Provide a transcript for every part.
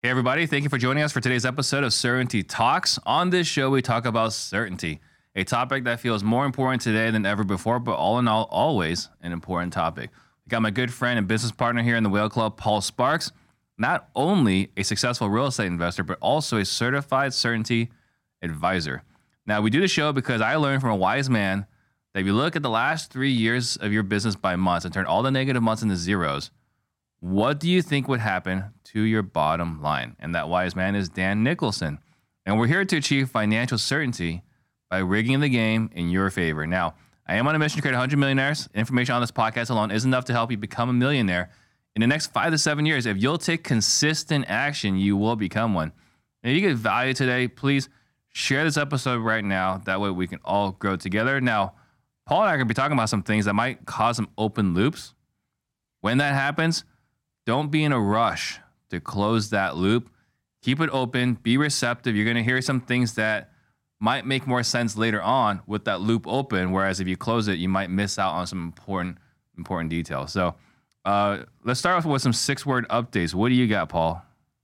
Hey, everybody. Thank you for joining us for today's episode of Certainty Talks. On this show, we talk about certainty, a topic that feels more important today than ever before, but all in all, always an important topic. We got my good friend and business partner here in the Whale Club, Paul Sparks, not only a successful real estate investor, but also a certified certainty advisor. Now, we do the show because I learned from a wise man that if you look at the last 3 years of your business by months and turn all the negative months into zeros, what do you think would happen to your bottom line? And that wise man is Dan Nicholson. And we're here to achieve financial certainty by rigging the game in your favor. Now, I am on a mission to create 100 millionaires. Information on this podcast alone is enough to help you become a millionaire in the next 5 to 7 years. If you'll take consistent action, you will become one. And if you get value today, please share this episode right now. That way we can all grow together. Now, Paul and I are going to be talking about some things that might cause some open loops. When that happens, don't be in a rush to close that loop. Keep it open. Be receptive. You're going to hear some things that might make more sense later on with that loop open, whereas if you close it, you might miss out on some important details. So let's start off with some 6-word updates. What do you got, Paul?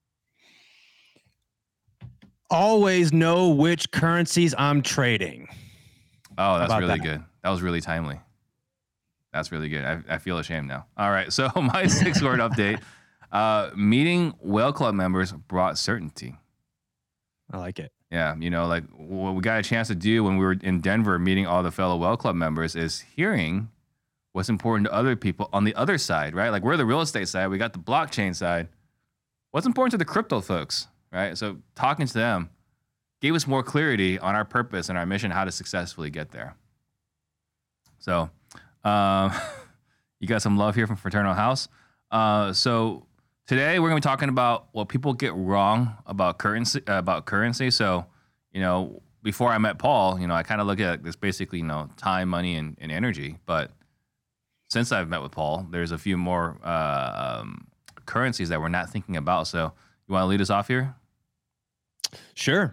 Always know which currencies I'm trading. Oh, that's really good. That was really timely. That's really good. I feel ashamed now. All right. So my 6-word update, meeting Whale Club members brought certainty. I like it. Yeah. You know, like what we got a chance to do when we were in Denver meeting all the fellow Whale Club members is hearing what's important to other people on the other side, right? Like we're the real estate side. We got the blockchain side. What's important to the crypto folks, right? So talking to them gave us more clarity on our purpose and our mission, how to successfully get there. So, you got some love here from Fraternal House. So today we're going to be talking about what people get wrong about currency. So, you know, before I met Paul, you know, I kind of look at this basically, you know, time, money, and energy. But since I've met with Paul, there's a few more currencies that we're not thinking about. So you want to lead us off here? Sure.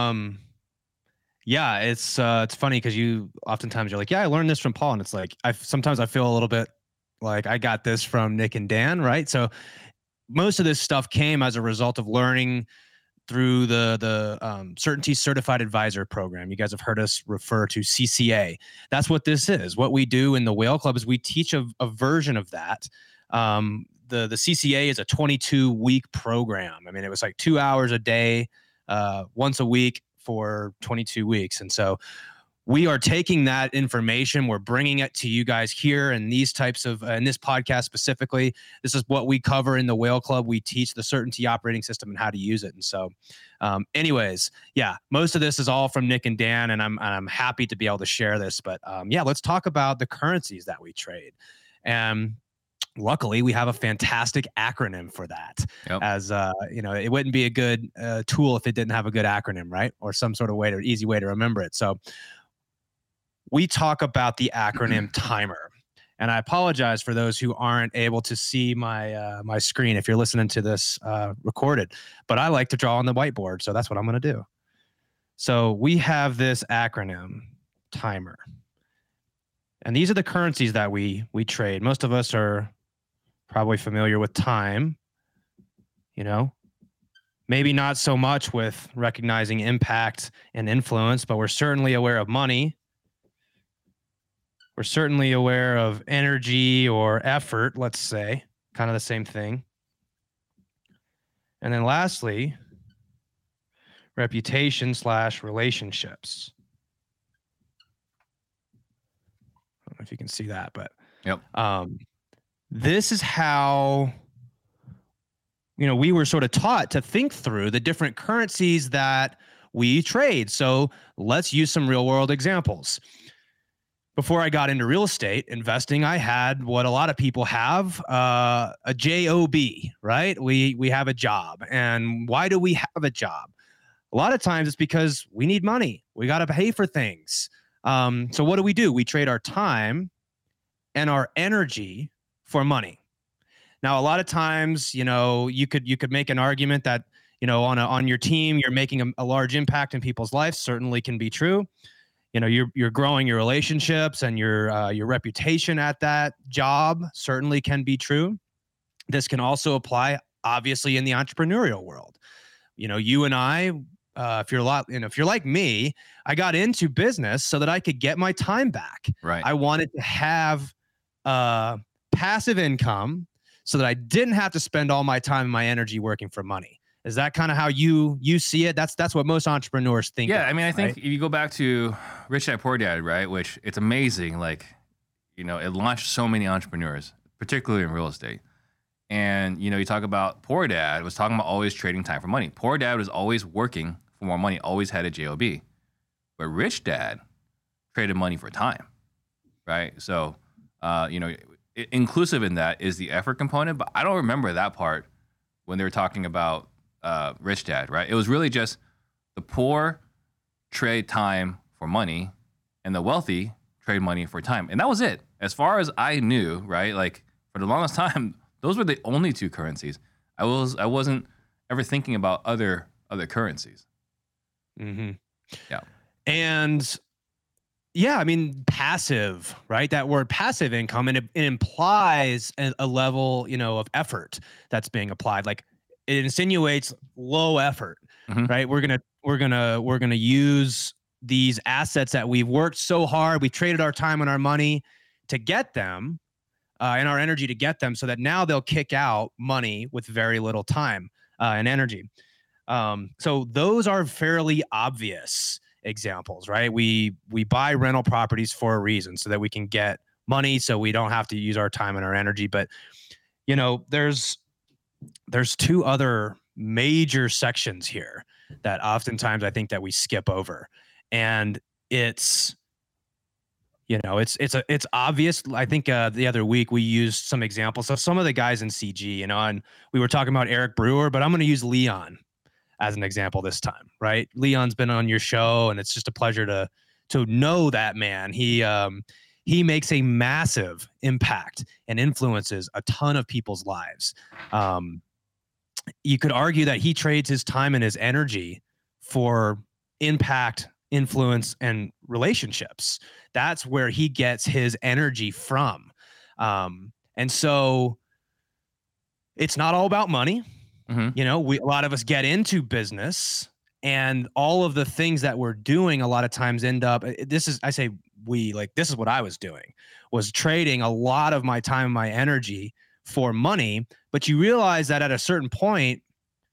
Yeah, it's funny because oftentimes you're like, yeah, I learned this from Paul, and it's like sometimes I feel a little bit like I got this from Nick and Dan, right? So most of this stuff came as a result of learning through the Certainty Certified Advisor program. You guys have heard us refer to CCA. That's what this is. What we do in the Whale Club is we teach a version of that. The CCA is a 22-week program. I mean, it was like 2 hours a day, once a week, for 22 weeks. And so we are taking that information, we're bringing it to you guys here in these types of, in this podcast specifically. This is what we cover in the Whale Club. We teach the Certainty operating system and how to use it. And so anyways, yeah, most of this is all from Nick and Dan, and I'm happy to be able to share this. But yeah, let's talk about the currencies that we trade. And luckily, we have a fantastic acronym for that. Yep. As you know, it wouldn't be a good tool if it didn't have a good acronym, right? Or some sort of easy way to remember it. So we talk about the acronym TIMER. And I apologize for those who aren't able to see my my screen if you're listening to this recorded. But I like to draw on the whiteboard, so that's what I'm going to do. So we have this acronym, TIMER. And these are the currencies that we trade. Most of us are probably familiar with time, you know, maybe not so much with recognizing impact and influence, but we're certainly aware of money. We're certainly aware of energy or effort, let's say, kind of the same thing. And then lastly, reputation/relationships. I don't know if you can see that, but yep. This is how, you know, we were sort of taught to think through the different currencies that we trade. So let's use some real world examples. Before I got into real estate investing, I had what a lot of people have, a job, right? We have a job. And why do we have a job? A lot of times it's because we need money. We got to pay for things. So what do? We trade our time and our energy for money. Now, a lot of times, you know, you could make an argument that, you know, on your team, you're making a large impact in people's lives. Certainly can be true. You know, you're growing your relationships and your reputation at that job. Certainly can be true. This can also apply obviously in the entrepreneurial world. You and I, if you're like me, I got into business so that I could get my time back. Right. I wanted to have passive income so that I didn't have to spend all my time and my energy working for money. Is that kind of how you see it? That's what most entrepreneurs think. Yeah, of, I think right? if you go back to Rich Dad Poor Dad, right, which it's amazing, like, it launched so many entrepreneurs, particularly in real estate. And, you talk about Poor Dad was talking about always trading time for money. Poor Dad was always working for more money, always had a job. But Rich Dad traded money for time, right? So, inclusive in that is the effort component, but I don't remember that part when they were talking about Rich Dad, right? It was really just the poor trade time for money and the wealthy trade money for time. And that was it. As far as I knew, right? Like, for the longest time, those were the only two currencies. I wasn't ever thinking about other currencies. Mm-hmm. Yeah. And yeah, passive, right? That word passive income, and it implies a level, of effort that's being applied. Like, it insinuates low effort, right? We're gonna use these assets that we've worked so hard, we traded our time and our money to get them, and our energy to get them, so that now they'll kick out money with very little time and energy. So those are fairly obvious examples, right? We buy rental properties for a reason, so that we can get money, so we don't have to use our time and our energy. But there's two other major sections here that oftentimes I think that we skip over, and it's obvious. I think the other week we used some examples of some of the guys in CG, and we were talking about Eric Brewer, but I'm going to use Leon as an example this time, right? Leon's been on your show, and it's just a pleasure to know that man. He makes a massive impact and influences a ton of people's lives. You could argue that he trades his time and his energy for impact, influence, and relationships. That's where he gets his energy from. And so it's not all about money. Mm-hmm. A lot of us get into business, and all of the things that we're doing a lot of times end up, this is what I was doing, was trading a lot of my time and my energy for money. But you realize that at a certain point,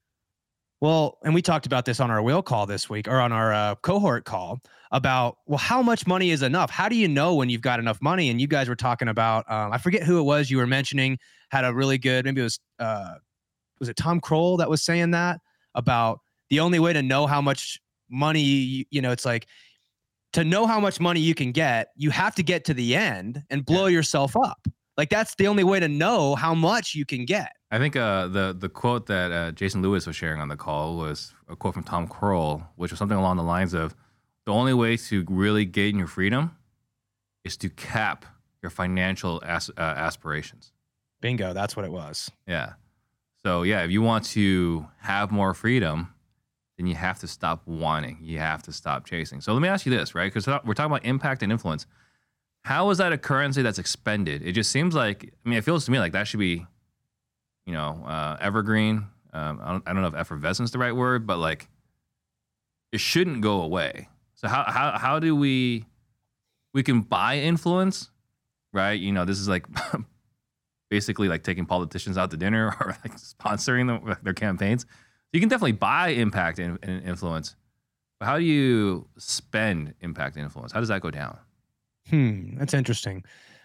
and we talked about this on our wheel call this week, or on our cohort call, about, how much money is enough? How do you know when you've got enough money? And you guys were talking about, I forget who it was you were mentioning, had a really good, maybe it was it Tom Kroll that was saying that, about the only way to know how much money, it's like, to know how much money you can get, you have to get to the end and blow yourself up. Like, that's the only way to know how much you can get. I think the quote that Jason Lewis was sharing on the call was a quote from Tom Kroll, which was something along the lines of, the only way to really gain your freedom is to cap your financial aspirations. Bingo, that's what it was. Yeah. So yeah, if you want to have more freedom, then you have to stop wanting. You have to stop chasing. So let me ask you this, right? Because we're talking about impact and influence. How is that a currency that's expended? It just seems like, it feels to me like that should be, evergreen. I don't know if effervescence is the right word, but like, it shouldn't go away. So how do we can buy influence, right? This is like basically like taking politicians out to dinner, or like sponsoring their campaigns. So you can definitely buy impact and influence, but how do you spend impact and influence? How does that go down? That's interesting.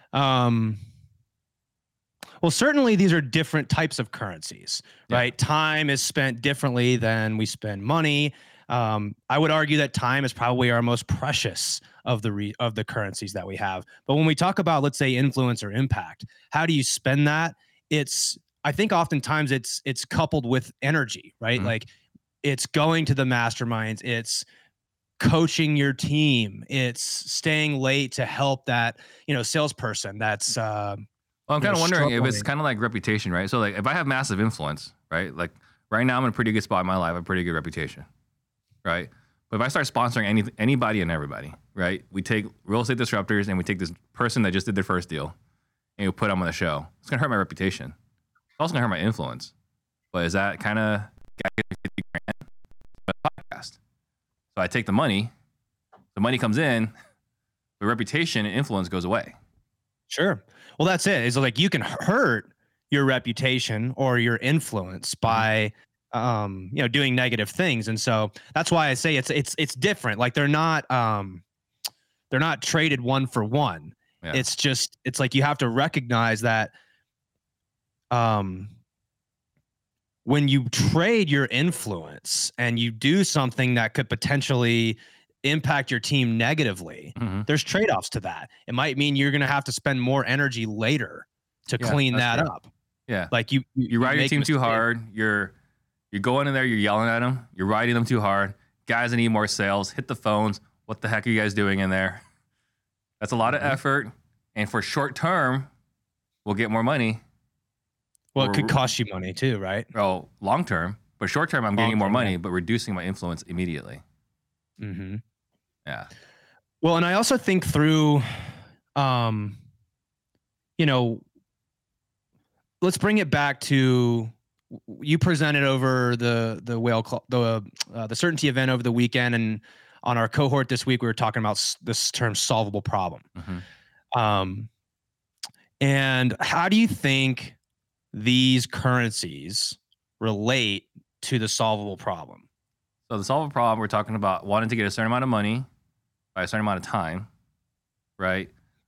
Well, certainly these are different types of currencies, right? Yeah. Time is spent differently than we spend money. I would argue that time is probably our most precious of the currencies that we have. But when we talk about, let's say, influence or impact, how do you spend that? I think oftentimes it's coupled with energy, right? Mm-hmm. Like, it's going to the masterminds, it's coaching your team, it's staying late to help that, salesperson that's well, I'm kind of wondering if it's kind of like reputation, right? So like, if I have massive influence, right? Like right now I'm in a pretty good spot in my life, I have a pretty good reputation, right? But if I start sponsoring anybody and everybody, right? We take real estate disruptors and we take this person that just did their first deal and we put them on the show. It's gonna hurt my reputation. It's also gonna hurt my influence, but is that kind of podcast? So I take the money comes in, the reputation and influence goes away. Sure. Well, that's it. It's like you can hurt your reputation or your influence by doing negative things. And so that's why I say it's different. Like they're not traded one for one. Yeah. It's like you have to recognize that when you trade your influence and you do something that could potentially impact your team negatively, there's trade-offs to that. It might mean you're going to have to spend more energy later to clean that up. Yeah. Like you ride your team too hard. You're going in there, you're yelling at them, you're riding them too hard. Guys that need more sales, hit the phones. What the heck are you guys doing in there? That's a lot of effort. And for short term, we'll get more money. Well, it could cost you money too, right? Oh, long term. But short term, I'm getting more money, but reducing my influence immediately. Mm-hmm. Yeah. Well, and I also think through, let's bring it back to, you presented over the whale club, the certainty event over the weekend, and on our cohort this week we were talking about this term solvable problem. And how do you think these currencies relate to the solvable problem? So the solvable problem, we're talking about wanting to get a certain amount of money by a certain amount of time, right?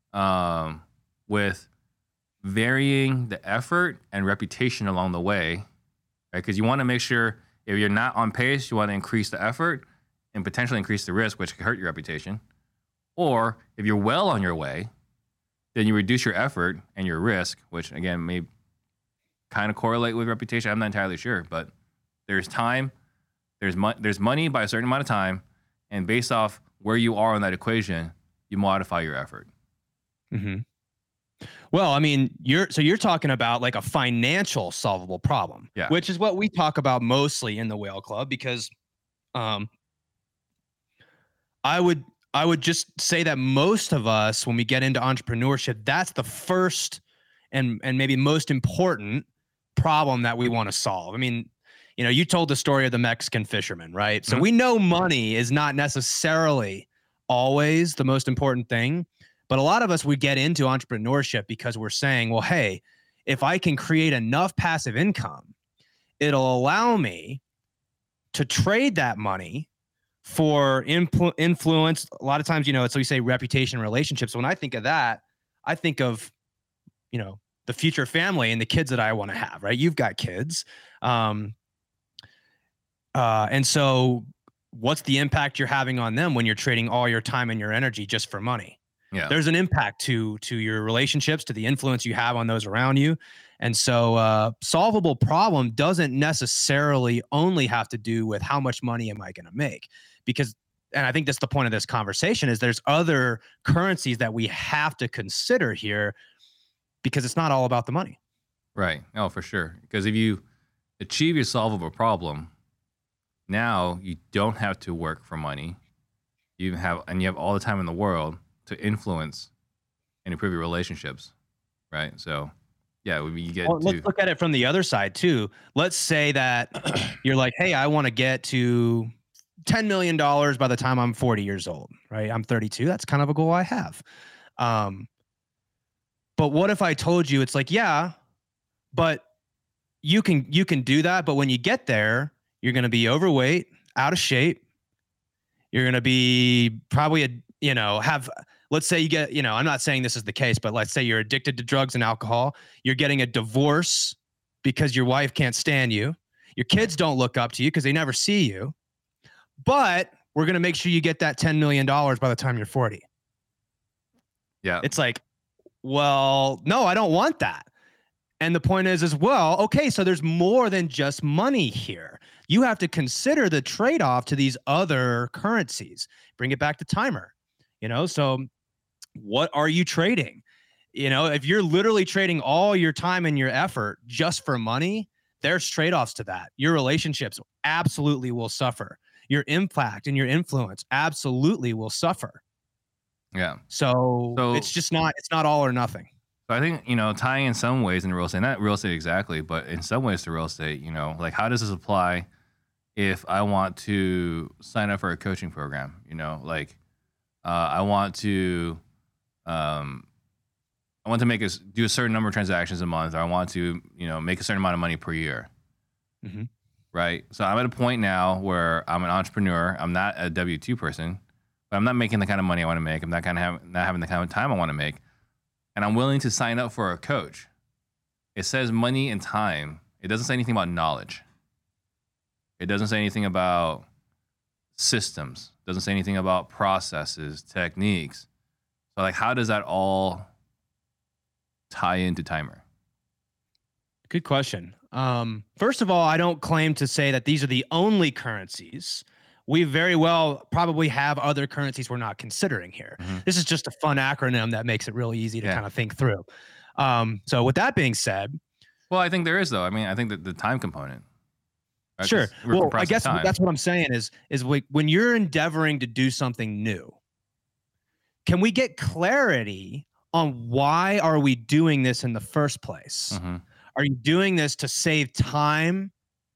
With varying the effort and reputation along the way, right? Because you want to make sure if you're not on pace, you want to increase the effort and potentially increase the risk, which could hurt your reputation. Or if you're well on your way, then you reduce your effort and your risk, which again may kind of correlate with reputation. I'm not entirely sure, but there's time, there's money by a certain amount of time, and based off where you are on that equation, you modify your effort. Mm-hmm. Well, I mean, you're talking about like a financial solvable problem, which is what we talk about mostly in the Whale Club, because I would just say that most of us, when we get into entrepreneurship, that's the first and maybe most important problem that we want to solve. I mean, you told the story of the Mexican fisherman, right? So we know money is not necessarily always the most important thing, but a lot of us, we get into entrepreneurship because we're saying, well, hey, if I can create enough passive income, it'll allow me to trade that money for influence. A lot of times, so you say reputation, relationships. When I think of that, I think of, the future family and the kids that I want to have, right? You've got kids. And so what's the impact you're having on them when you're trading all your time and your energy just for money? Yeah. There's an impact to your relationships, to the influence you have on those around you. And so solvable problem doesn't necessarily only have to do with how much money am I going to make? Because, and I think that's the point of this conversation, is there's other currencies that we have to consider here, because it's not all about the money. Right. Oh, for sure. Because if you achieve your solvable problem, now you don't have to work for money. You have all the time in the world to influence and improve your relationships, right? So, yeah, you get. Well, let's look at it from the other side too. Let's say that you're like, hey, I want to get to $10 million by the time I'm 40 years old, right? I'm 32. That's kind of a goal I have. But what if I told you, it's like, yeah, but you can do that, but when you get there, you're going to be overweight, out of shape. You're going to be probably let's say you get, I'm not saying this is the case, but let's say you're addicted to drugs and alcohol. You're getting a divorce because your wife can't stand you. Your kids don't look up to you because they never see you. But we're going to make sure you get that $10 million by the time you're 40. Yeah. It's like, well, no, I don't want that. And the point is well, okay, so there's more than just money here. You have to consider the trade-off to these other currencies. Bring it back to timer. So what are you trading? If you're literally trading all your time and your effort just for money, there's trade-offs to that. Your relationships absolutely will suffer. Your impact and your influence absolutely will suffer. Yeah. So it's not all or nothing. So I think, tying in some ways in real estate, not real estate exactly, but in some ways to real estate, like how does this apply if I want to sign up for a coaching program? Like I want to, um, do a certain number of transactions a month, or I want to, make a certain amount of money per year. Mm-hmm. Right. So I'm at a point now where I'm an entrepreneur. I'm not a W-2 person, but I'm not making the kind of money I want to make. I'm not not having the kind of time I want to make. And I'm willing to sign up for a coach. It says money and time. It doesn't say anything about knowledge. It doesn't say anything about systems. It doesn't say anything about processes, techniques. So like, how does that all tie into Timer? Good question. First of all, I don't claim to say that these are the only currencies. We very well probably have other currencies we're not considering here. Mm-hmm. This is just a fun acronym that makes it really easy to kind of think through. So with that being said, well, I think there is though. I mean, I think that the time component. Right? Sure. Well, I guess that's what I'm saying is when you're endeavoring to do something new, can we get clarity on why are we doing this in the first place? Mm-hmm. Are you doing this to save time?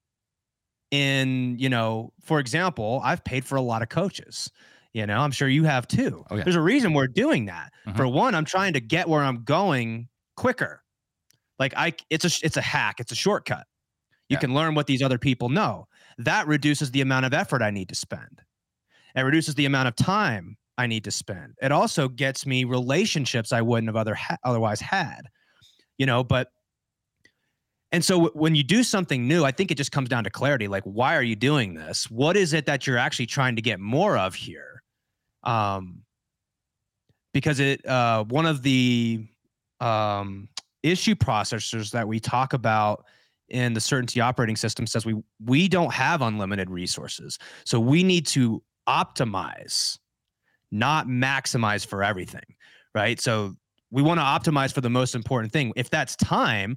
For example, I've paid for a lot of coaches. I'm sure you have too. Oh, yeah. There's a reason we're doing that. Mm-hmm. For one, I'm trying to get where I'm going quicker. Like it's a hack. It's a shortcut. You can learn what these other people know. That reduces the amount of effort I need to spend. It reduces the amount of time I need to spend. It also gets me relationships I wouldn't have otherwise had. And so when you do something new, I think it just comes down to clarity. Like, why are you doing this? What is it that you're actually trying to get more of here? Because one of the issue processors that we talk about in the Certainty operating system says we don't have unlimited resources. So we need to optimize, not maximize for everything, right? So we want to optimize for the most important thing. If that's time,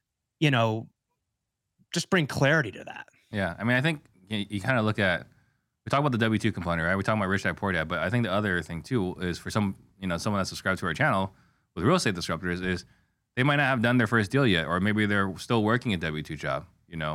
just bring clarity to that. Yeah. I mean, I think you kind of look at, we talk about the W-2 component, right? We talk about Rich Dad Poor Dad, but I think the other thing too is for someone that subscribed to our channel with Real Estate Disruptors is they might not have done their first deal yet, or maybe they're still working a W-2 job,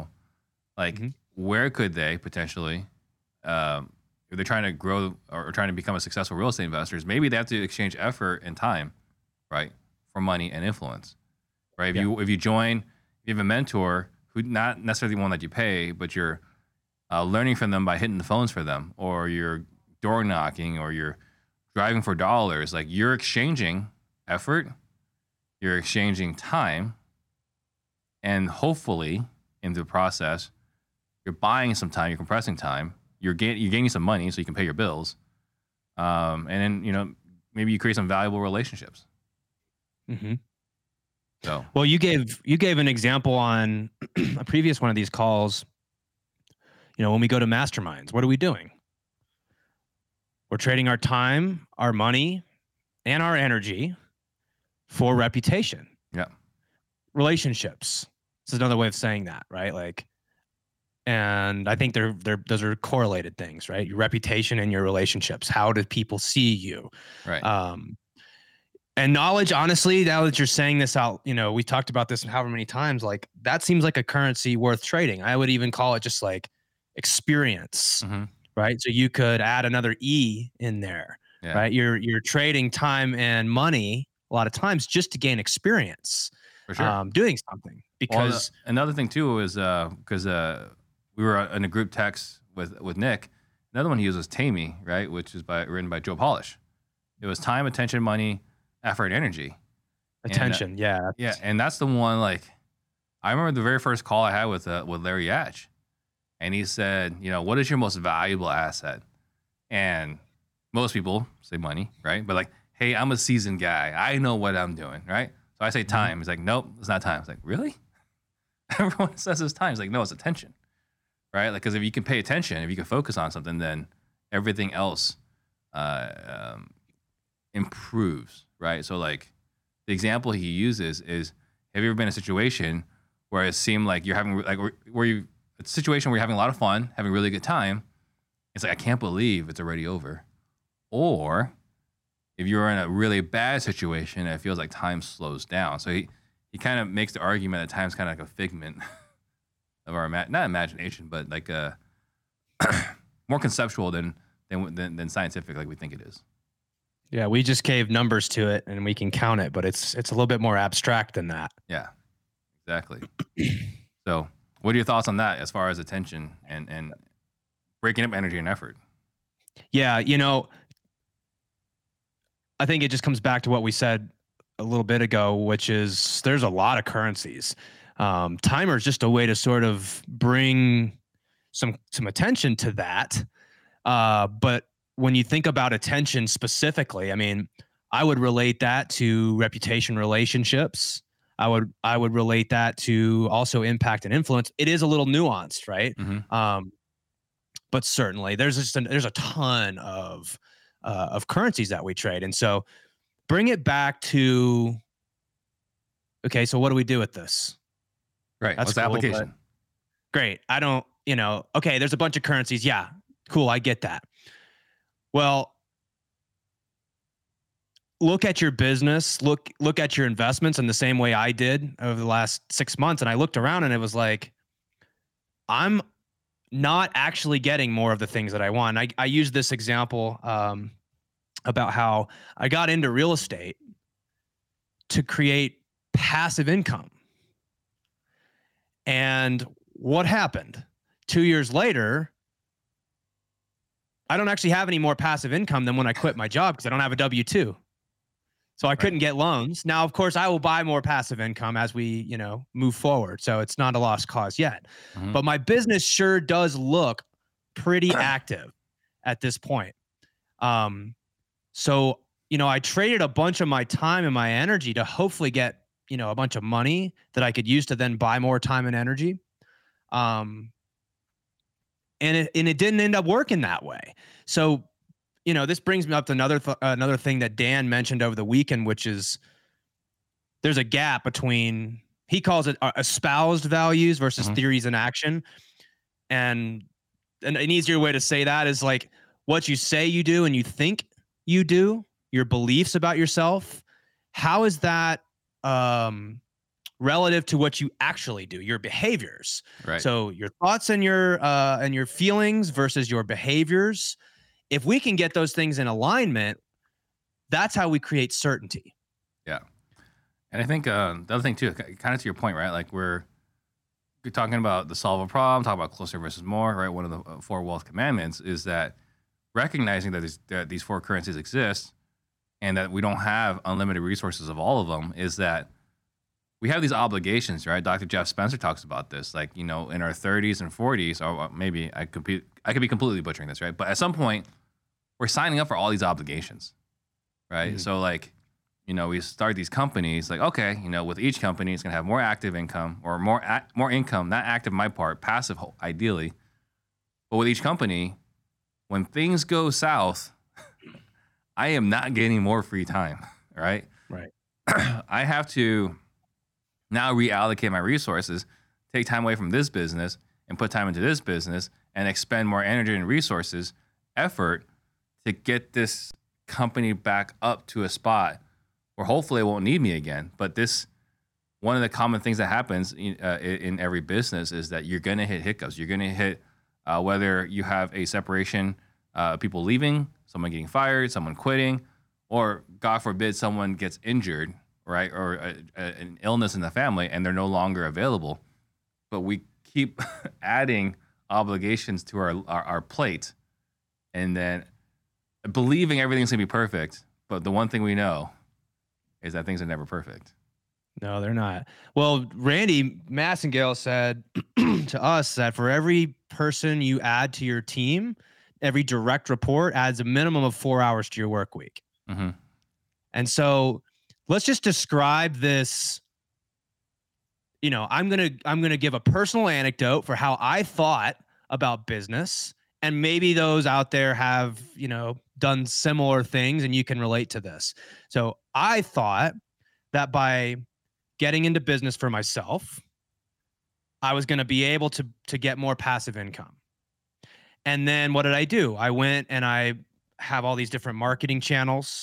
where could they potentially, if they're trying to grow or trying to become a successful real estate investors, maybe they have to exchange effort and time, right? For money and influence, right? If you have a mentor who not necessarily one that you pay, but you're learning from them by hitting the phones for them, or you're door knocking, or you're driving for dollars. Like, you're exchanging effort, you're exchanging time, and hopefully in the process, you're buying some time, you're compressing time, you're gaining some money so you can pay your bills, and then maybe you create some valuable relationships. Mm-hmm. So, well, you gave an example on a previous one of these calls. When we go to masterminds, what are we doing? We're trading our time, our money, and our energy for reputation. Yeah. Relationships. This is another way of saying that, right? And I think those are correlated things, right? Your reputation and your relationships. How do people see you? Right. And knowledge, honestly, now that you're saying this out, we talked about this however many times, like that seems like a currency worth trading. I would even call it just like experience, mm-hmm. right? So you could add another E in there, right? You're trading time and money a lot of times just to gain experience, for sure, doing something. Because another thing too is because we were in a group text with Nick. Another one he used was Tammy, right, which is written by Joe Polish. It was time, attention, money, effort, energy. Attention, and, yeah, and that's the one. Like, I remember the very first call I had with Larry Yatch, and he said, what is your most valuable asset? And most people say money, right? But like, hey, I'm a seasoned guy. I know what I'm doing, right? So I say time. Mm-hmm. He's like, nope, it's not time. It's like, really? Everyone says it's time. It's like, no, it's attention, right? Like, because if you can pay attention, if you can focus on something, then everything else improves, right? So like, the example he uses is, have you ever been in a situation where it seemed like you're having it's a situation where you're having a lot of fun, having a really good time. It's like, I can't believe it's already over. Or if you're in a really bad situation, it feels like time slows down. So he kind of makes the argument that time's kind of like a figment of our not imagination, but like more conceptual than scientific, like we think it is. Yeah, we just gave numbers to it and we can count it, but it's a little bit more abstract than that. Yeah, exactly. So, what are your thoughts on that as far as attention and breaking up energy and effort? Yeah, I think it just comes back to what we said a little bit ago, which is there's a lot of currencies. Timer is just a way to sort of bring some attention to that. But when you think about attention specifically, I mean, I would relate that to reputation relationships. I would relate that to also impact and influence. It is a little nuanced, right? Mm-hmm. But certainly there's a ton of currencies that we trade. And so bring it back to, okay, so what do we do with this? Right. What's the application? Great. I don't, okay, there's a bunch of currencies. Yeah, cool. I get that. Well, look at your business, look at your investments in the same way I did over the last 6 months. And I looked around and it was like, I'm not actually getting more of the things that I want. I used this example about how I got into real estate to create passive income. And what happened? 2 years later, I don't actually have any more passive income than when I quit my job because I don't have a W-2. So I couldn't get loans. Now, of course, I will buy more passive income as we, move forward. So it's not a lost cause yet. Mm-hmm. But my business sure does look pretty active at this point. So, I traded a bunch of my time and my energy to hopefully get, a bunch of money that I could use to then buy more time and energy. And it didn't end up working that way. So, this brings me up to another thing that Dan mentioned over the weekend, which is there's a gap between, he calls it espoused values versus mm-hmm. theories in action. And an easier way to say that is like what you say you do and you think you do, your beliefs about yourself. How is that relative to what you actually do, your behaviors? Right. So your thoughts and your feelings versus your behaviors. If we can get those things in alignment, that's how we create certainty. Yeah. And I think the other thing too, kind of to your point, right? Like we're talking about the solve a problem, talk about closer versus more, right? One of the 4 wealth commandments is that recognizing that these 4 currencies exist and that we don't have unlimited resources of all of them is that we have these obligations, right? Dr. Jeff Spencer talks about this, like, in our 30s and 40s, or maybe I could be completely butchering this, right? But at some point, we're signing up for all these obligations, right? Mm-hmm. So like, we start these companies, like, okay, with each company, it's gonna have more active income or more income, not active my part, passive ideally. But with each company, when things go south, I am not getting more free time, right? Right. I have to now reallocate my resources, take time away from this business and put time into this business and expend more energy and resources, effort to get this company back up to a spot where hopefully it won't need me again. But one of the common things that happens in every business is that you're going to hit hiccups. You're going to hit whether you have a separation, people leaving, someone getting fired, someone quitting, or God forbid someone gets injured, right? Or an illness in the family and they're no longer available. But we keep adding obligations to our plate and then believing everything's gonna be perfect. But the one thing we know is that things are never perfect. No, they're not. Well, Randy Massengale said to us that for every person you add to your team, every direct report adds a minimum of 4 hours to your work week. Mm-hmm. And so let's just describe this. I'm gonna give a personal anecdote for how I thought about business, and maybe those out there have done similar things, and you can relate to this. So I thought that by getting into business for myself, I was going to be able to get more passive income. And then what did I do? I went and I have all these different marketing channels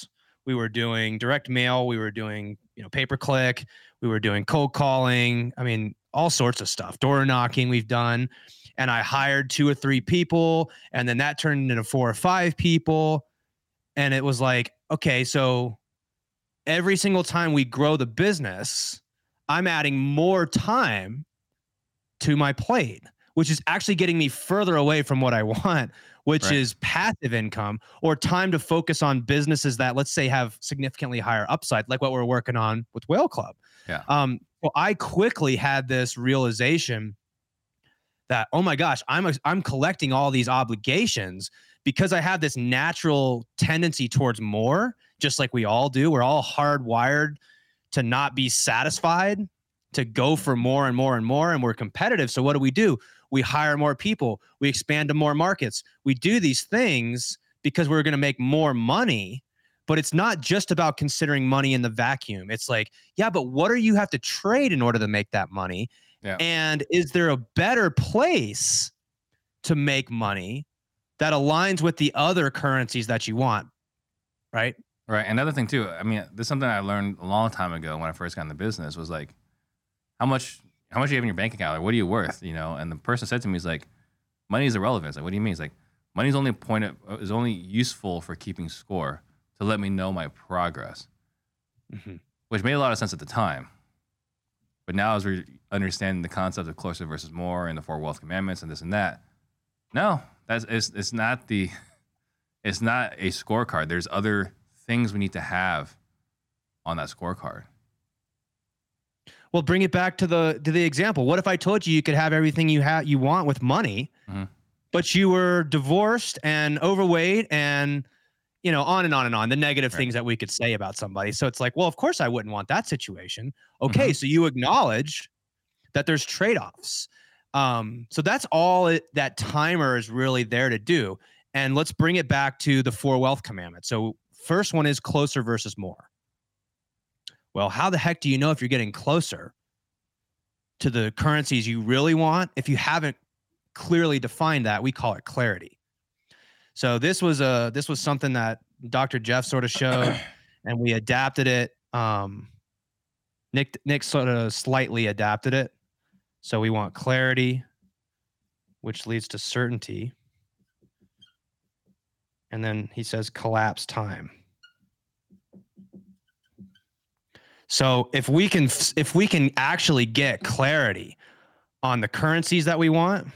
we were doing direct mail, we were doing, pay-per-click, we were doing cold calling. I mean, all sorts of stuff. Door knocking we've done. And I hired 2 or 3 people, and then that turned into 4 or 5 people. And it was like, okay, so every single time we grow the business, I'm adding more time to my plate, which is actually getting me further away from what I want, which is passive income or time to focus on businesses that, let's say, have significantly higher upside, like what we're working on with Whale Club. Yeah. Well, I quickly had this realization that, oh my gosh, I'm collecting all these obligations because I have this natural tendency towards more, just like we all do. We're all hardwired to not be satisfied, to go for more and more and more, and we're competitive. So what do? We hire more people. We expand to more markets. We do these things because we're going to make more money. But it's not just about considering money in the vacuum. It's like, yeah, but what do you have to trade in order to make that money? Yeah. And is there a better place to make money that aligns with the other currencies that you want? Right. Right. Another thing too, I mean, this is something I learned a long time ago when I first got in the business was like, how much do you have in your bank account? Like, what are you worth? And the person said to me, he's like, money is irrelevant. It's like, what do you mean? It's like, money is only useful for keeping score to let me know my progress, which made a lot of sense at the time. But now as we're understanding the concept of closer versus more and the 4 wealth commandments and this and that, no, it's not a scorecard. There's other things we need to have on that scorecard. Well, bring it back to the example. What if I told you could have everything you want with money, but you were divorced and overweight and on and on and on, the negative things that we could say about somebody. So it's like, well, of course I wouldn't want that situation. Okay. So you acknowledge that there's trade-offs. So that's all that timer is really there to do. And let's bring it back to the 4 wealth commandments. So first one is closer versus more. Well, how the heck do you know if you're getting closer to the currencies you really want? If you haven't clearly defined that, we call it clarity. So this was something that Dr. Jeff sort of showed, and we adapted it. Nick sort of slightly adapted it. So we want clarity, which leads to certainty. And then he says collapse time. So if we can actually get clarity on the currencies that we want,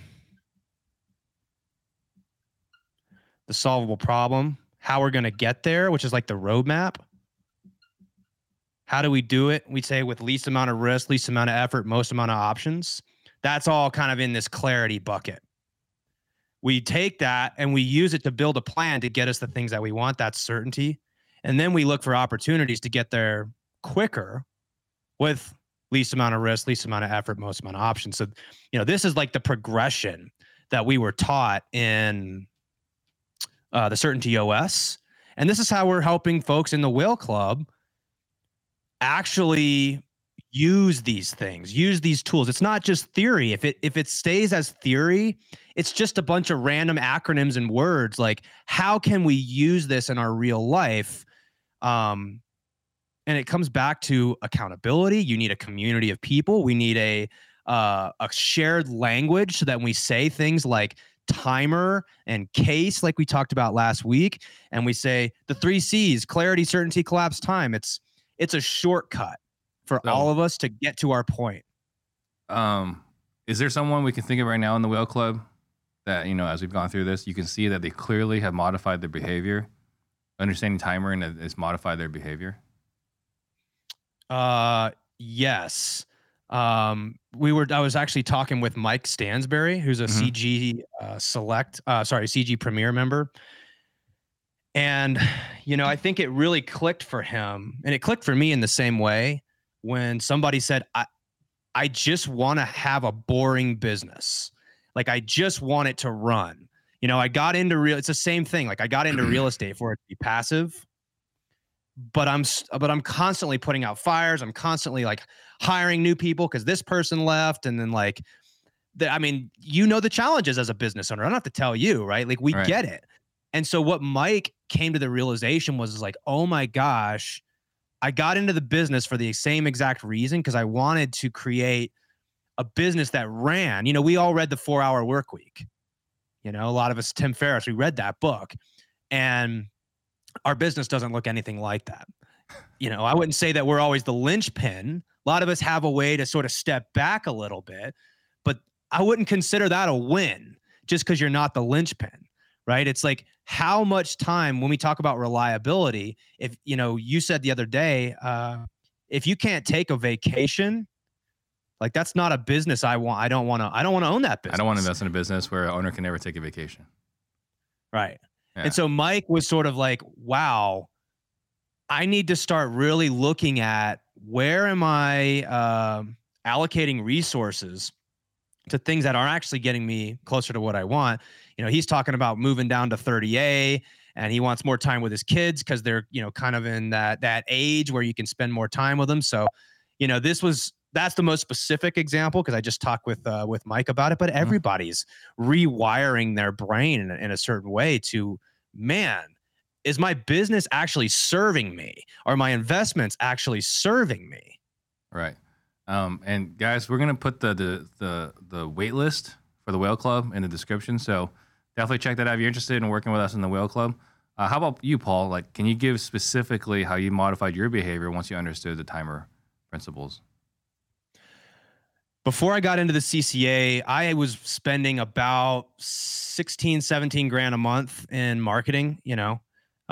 the solvable problem, how we're going to get there, which is like the roadmap. How do we do it? We say with least amount of risk, least amount of effort, most amount of options. That's all kind of in this clarity bucket. We take that and we use it to build a plan to get us the things that we want. That's certainty. And then we look for opportunities to get there quicker with least amount of risk, least amount of effort, most amount of options. So, this is like the progression that we were taught in the Certainty OS. And this is how we're helping folks in the Whale Club actually use these things, use these tools. It's not just theory. If it stays as theory, it's just a bunch of random acronyms and words. Like, how can we use this in our real life? And it comes back to accountability. You need a community of people. We need a shared language so that when we say things like timer and case, like we talked about last week, and we say the 3 C's: clarity, certainty, collapse, time. It's a shortcut for all of us to get to our point. Is there someone we can think of right now in the Whale Club that, as we've gone through this, you can see that they clearly have modified their behavior, understanding timer, and it's modified their behavior? Yes. I was actually talking with Mike Stansberry, who's a CG CG Premier member. And, I think it really clicked for him, and it clicked for me in the same way when somebody said, I just want to have a boring business. Like, I just want it to run. I got into it's the same thing. Like, I got into real estate for it to be passive, but I'm constantly putting out fires. I'm constantly like hiring new people because this person left. And then the challenges as a business owner. I don't have to tell you, right? Like, we get it. And so what Mike came to the realization was like, oh my gosh, I got into the business for the same exact reason, because I wanted to create a business that ran. You know, we all read the 4-Hour Work Week. You know, a lot of us, Tim Ferriss, we read that book, and our business doesn't look anything like that. You know, I wouldn't say that we're always the linchpin. A lot of us have a way to sort of step back a little bit, but I wouldn't consider that a win just because you're not the linchpin, right? It's like, how much time, when we talk about reliability, if, you know, you said the other day, if you can't take a vacation, like, that's not a business I want. I don't want to own that business. I don't want to invest in a business where an owner can never take a vacation. Right. Yeah. And so Mike was sort of like, wow, I need to start really looking at where am I allocating resources to things that are actually getting me closer to what I want. You know, he's talking about moving down to 30A, and he wants more time with his kids because they're, you know, kind of in that age where you can spend more time with them. So, you know, that's the most specific example, because I just talked with Mike about it, but everybody's rewiring their brain in a certain way to, man, is my business actually serving me? Are my investments actually serving me? Right. And guys, we're gonna put the wait list for the Whale Club in the description. So definitely check that out if you're interested in working with us in the Whale Club. How about you, Paul? Like, can you give specifically how you modified your behavior once you understood the timer principles? Before I got into the CCA, I was spending about 16, 17 grand a month in marketing, you know.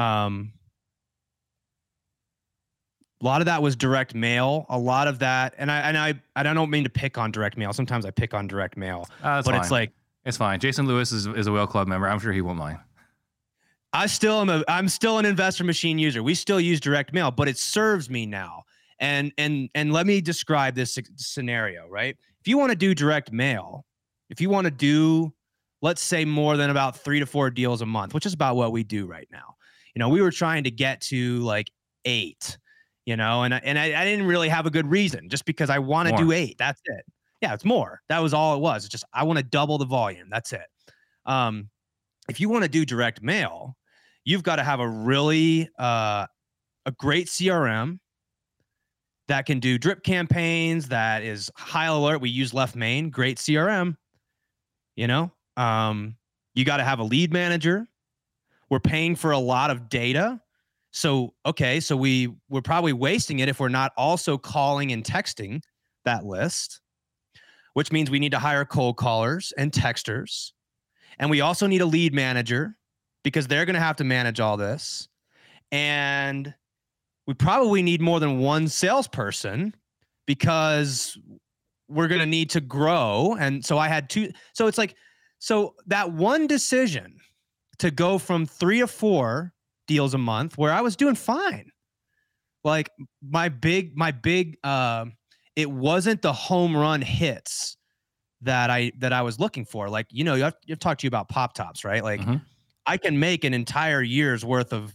A lot of that was direct mail. A lot of that, and I don't mean to pick on direct mail. Sometimes I pick on direct mail, But fine. It's fine. Jason Lewis is a Whale Club member. I'm sure he won't mind. I'm still an Investor Machine user. We still use direct mail, but it serves me now. And let me describe this scenario, right? If you want to do direct mail, if you want to do, let's say, more than about 3 to 4 deals a month, which is about what we do right now. You know, we were trying to get to like 8, you know, and I didn't really have a good reason, just because I want to do 8. That's it. Yeah, it's more. That was all it was. It's just, I want to double the volume. That's it. If you want to do direct mail, you've got to have a really, a great CRM that can do drip campaigns, that is high alert. We use Left Main, great CRM, you know. You got to have a lead manager. We're paying for a lot of data. So, okay, so we're probably wasting it if we're not also calling and texting that list, which means we need to hire cold callers and texters. And we also need a lead manager, because they're going to have to manage all this. And we probably need more than one salesperson, because we're going to need to grow. And so I had 2. So it's like, so that one decision to go from 3 to 4 deals a month, where I was doing fine. Like my big, it wasn't the home run hits that I was looking for. Like, you know, I've talked to you about Pop Tops, right? Like, I can make an entire year's worth of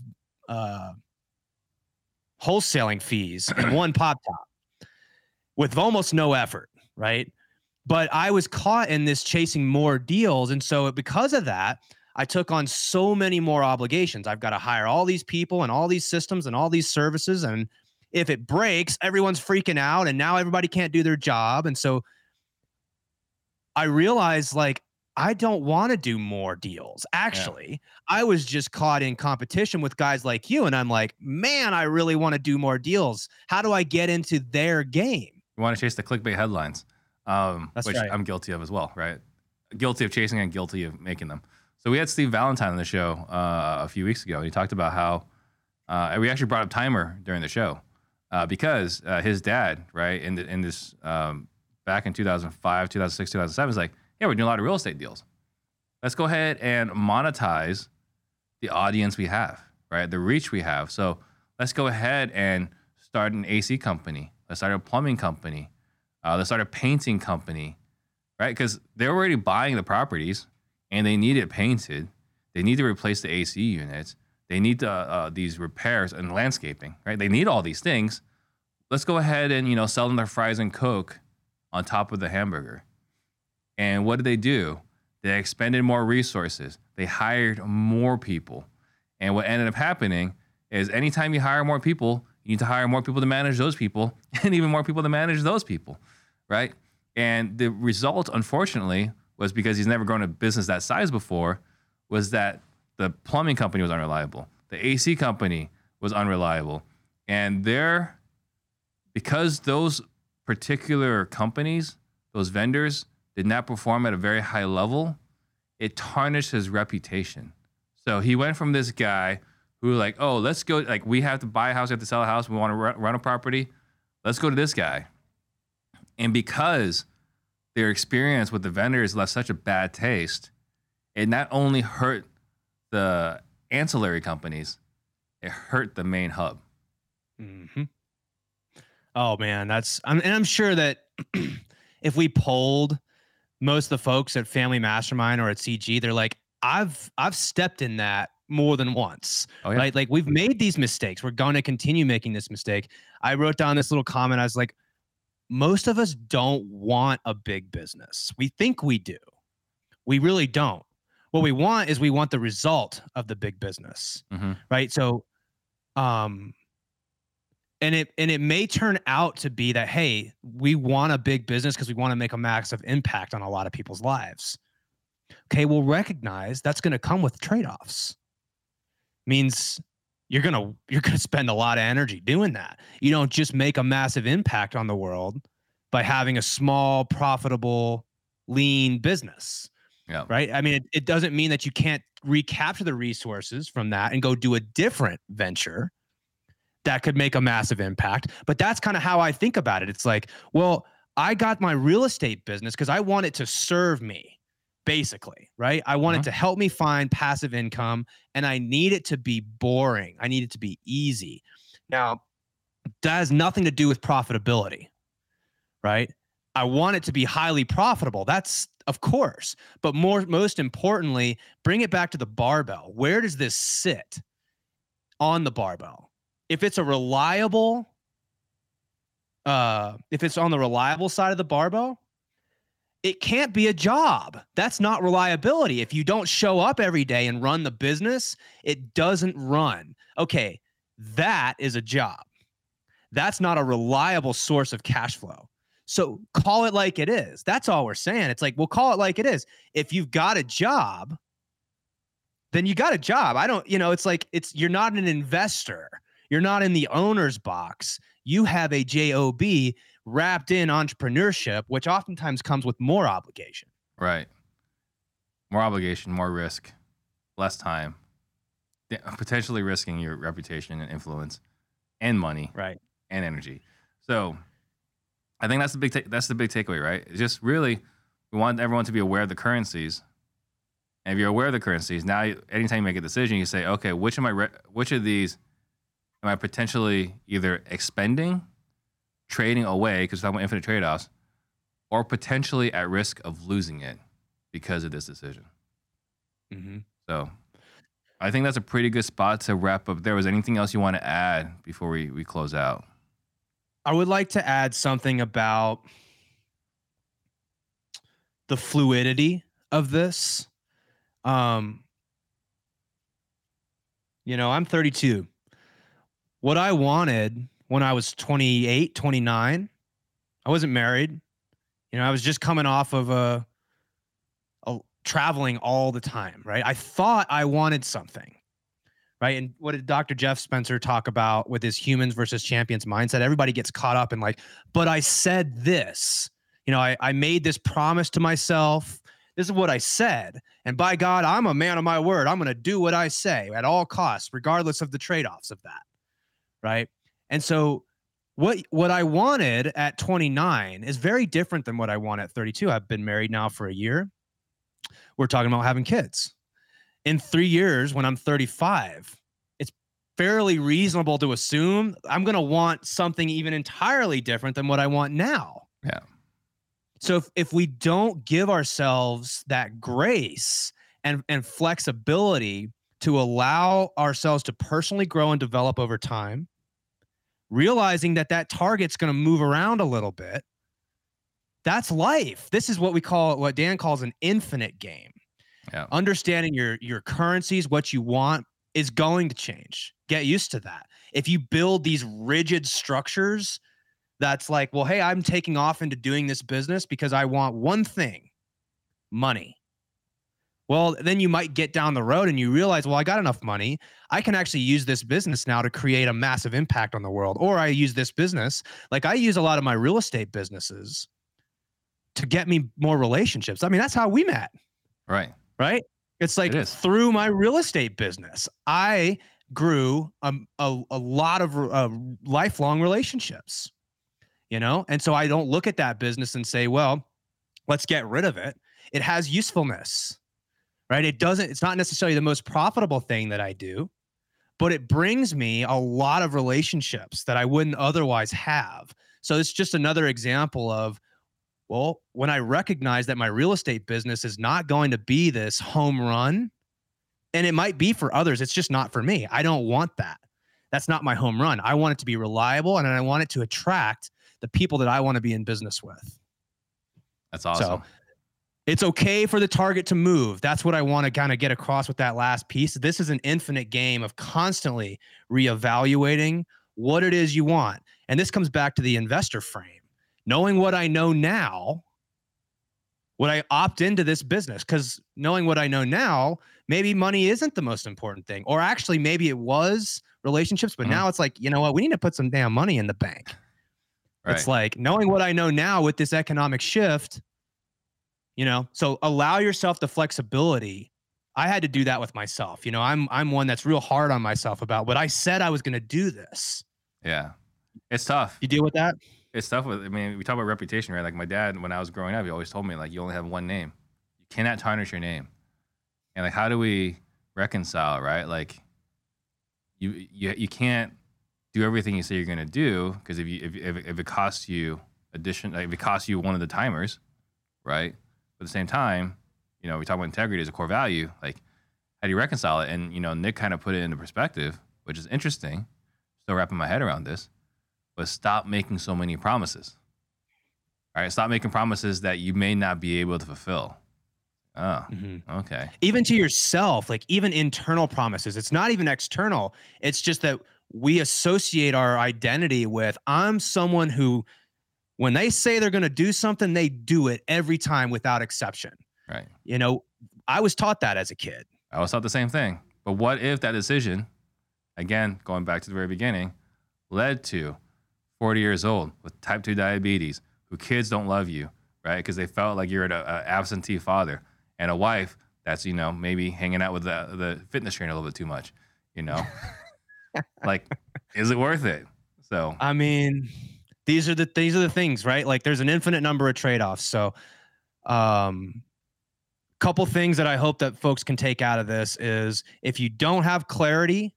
wholesaling fees in one Pop Top with almost no effort, right? But I was caught in this chasing more deals. And so because of that, I took on so many more obligations. I've got to hire all these people and all these systems and all these services. And if it breaks, everyone's freaking out, and now everybody can't do their job. And so I realized, like, I don't want to do more deals. Actually, I was just caught in competition with guys like you. And I'm like, man, I really want to do more deals. How do I get into their game? You want to chase the clickbait headlines, which right. I'm guilty of as well, right? Guilty of chasing and guilty of making them. So we had Steve Valentine on the show a few weeks ago, and he talked about how we actually brought up timer during the show because his dad, right, in this back in 2005, 2006, 2007, is like, yeah, we're doing a lot of real estate deals. Let's go ahead and monetize the audience we have, right? The reach we have. So let's go ahead and start an AC company. Let's start a plumbing company. Let's start a painting company, right? Because they're already buying the properties and they need it painted. They need to replace the AC units. They need these repairs and landscaping, right? They need all these things. Let's go ahead and, you know, sell them their fries and Coke on top of the hamburger. And what did they do? They expended more resources. They hired more people. And what ended up happening is anytime you hire more people, you need to hire more people to manage those people and even more people to manage those people, right? And the result, unfortunately, was because he's never grown a business that size before, was that the plumbing company was unreliable. The AC company was unreliable. And because those particular companies, those vendors, did not perform at a very high level, it tarnished his reputation. So he went from this guy who like, oh, let's go, like we have to buy a house, we have to sell a house, we want to run a property, let's go to this guy. And because their experience with the vendors left such a bad taste, it not only hurt the ancillary companies, it hurt the main hub. Mm-hmm. Oh man, I'm sure that if we polled most of the folks at Family Mastermind or at CG, they're like, I've stepped in that more than once, right? Like we've made these mistakes. We're going to continue making this mistake. I wrote down this little comment. I was like, most of us don't want a big business. We think we do. We really don't. What we want is the result of the big business, right? So, and it may turn out to be that, hey, we want a big business because we want to make a massive impact on a lot of people's lives. Okay, we'll recognize that's going to come with trade-offs. Means you're gonna spend a lot of energy doing that. You don't just make a massive impact on the world by having a small, profitable, lean business. Yeah. Right. I mean, it doesn't mean that you can't recapture the resources from that and go do a different venture that could make a massive impact. But that's kind of how I think about it. It's like, well, I got my real estate business because I want it to serve me, basically, right? I want it to help me find passive income, and I need it to be boring. I need it to be easy. Now, that has nothing to do with profitability, right? I want it to be highly profitable. That's, of course, but most importantly, bring it back to the barbell. Where does this sit on the barbell? If it's a reliable, if it's on the reliable side of the barbell, it can't be a job. That's not reliability. If you don't show up every day and run the business, it doesn't run. Okay, that is a job. That's not a reliable source of cash flow. So call it like it is. That's all we're saying. It's like, we'll call it like it is. If you've got a job, then you got a job. It's like, you're not an investor. You're not in the owner's box. You have a job wrapped in entrepreneurship, which oftentimes comes with more obligation. Right. More obligation, more risk, less time, potentially risking your reputation and influence and money, right, and energy. So I think that's the big takeaway, right? It's just really, we want everyone to be aware of the currencies. And if you're aware of the currencies, now anytime you make a decision, you say, okay, which of these am I potentially either expending, trading away, because we're talking about infinite trade-offs, or potentially at risk of losing it because of this decision. Mm-hmm. So I think that's a pretty good spot to wrap up. There was anything else you want to add before we close out? I would like to add something about the fluidity of this. I'm 32. What I wanted when I was 28, 29, I wasn't married. I was just coming off of a traveling all the time, right? I thought I wanted something, right? And what did Dr. Jeff Spencer talk about with his humans versus champions mindset? Everybody gets caught up in like, but I said this. I made this promise to myself. This is what I said. And by God, I'm a man of my word. I'm going to do what I say at all costs, regardless of the trade-offs of that, right? And so what I wanted at 29 is very different than what I want at 32. I've been married now for a year. We're talking about having kids. In 3 years, when I'm 35, it's fairly reasonable to assume I'm going to want something even entirely different than what I want now. Yeah. So if we don't give ourselves that grace and flexibility to allow ourselves to personally grow and develop over time, realizing that target's going to move around a little bit, that's life. This is what Dan calls an infinite game. Yeah. Understanding your currencies, what you want, is going to change. Get used to that. If you build these rigid structures, that's like, well, hey, I'm taking off into doing this business because I want one thing, money. Well, then you might get down the road and you realize, well, I got enough money. I can actually use this business now to create a massive impact on the world. Or I use this business, like I use a lot of my real estate businesses to get me more relationships. I mean, that's how we met. Right. Right? It's like through my real estate business, I grew a lot of lifelong relationships, you know? And so I don't look at that business and say, well, let's get rid of it. It has usefulness, right? It's not necessarily the most profitable thing that I do, but it brings me a lot of relationships that I wouldn't otherwise have. So it's just another example of, well, when I recognize that my real estate business is not going to be this home run, and it might be for others, it's just not for me. I don't want that. That's not my home run. I want it to be reliable, and I want it to attract the people that I want to be in business with. That's awesome. So it's okay for the target to move. That's what I want to kind of get across with that last piece. This is an infinite game of constantly reevaluating what it is you want. And this comes back to the investor frame. Knowing what I know now, would I opt into this business? Because knowing what I know now, maybe money isn't the most important thing. Or actually, maybe it was relationships, but now it's like, you know what? We need to put some damn money in the bank. Right. It's like knowing what I know now with this economic shift, you know, so allow yourself the flexibility. I had to do that with myself. You know, I'm one that's real hard on myself about what I said I was going to do this. Yeah. It's tough. You deal with that? It's tough with, I mean, we talk about reputation, right? Like my dad, when I was growing up, he always told me, like, you only have one name. You cannot tarnish your name. And like, how do we reconcile, right? Like, you can't do everything you say you're gonna do, because if it costs you if it costs you one of the timers, right? But at the same time, you know, we talk about integrity as a core value. Like, how do you reconcile it? And you know, Nick kind of put it into perspective, which is interesting. Still wrapping my head around this. But stop making so many promises. All right, stop making promises that you may not be able to fulfill. Oh, okay. Even to yourself, like even internal promises. It's not even external. It's just that we associate our identity with, I'm someone who, when they say they're going to do something, they do it every time without exception. Right. You know, I was taught that as a kid. I was taught the same thing. But what if that decision, again, going back to the very beginning, led to 40 years old with type 2 diabetes, who kids don't love you, right? Because they felt like you're an absentee father, and a wife that's, you know, maybe hanging out with the fitness trainer a little bit too much, you know? Like, is it worth it? So, I mean, these are the things, right? Like there's an infinite number of trade-offs. So, couple things that I hope that folks can take out of this is, if you don't have clarity,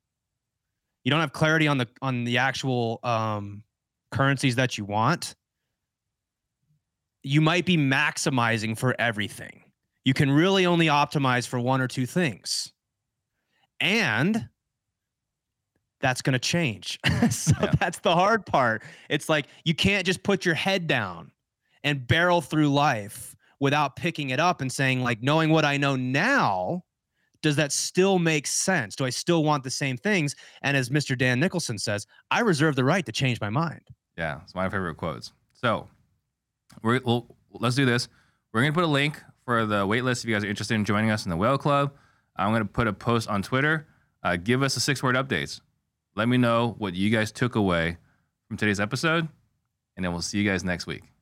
on the actual currencies that you want, you might be maximizing for everything. You can really only optimize for one or two things. And that's going to change. That's the hard part. It's like, you can't just put your head down and barrel through life without picking it up and saying, like, knowing what I know now, does that still make sense? Do I still want the same things? And as Mr. Dan Nicholson says, I reserve the right to change my mind. Yeah, it's my favorite quotes. So let's do this. We're going to put a link for the wait list if you guys are interested in joining us in the Whale Club. I'm going to put a post on Twitter. Give us a 6-word updates. Let me know what you guys took away from today's episode, and then we'll see you guys next week.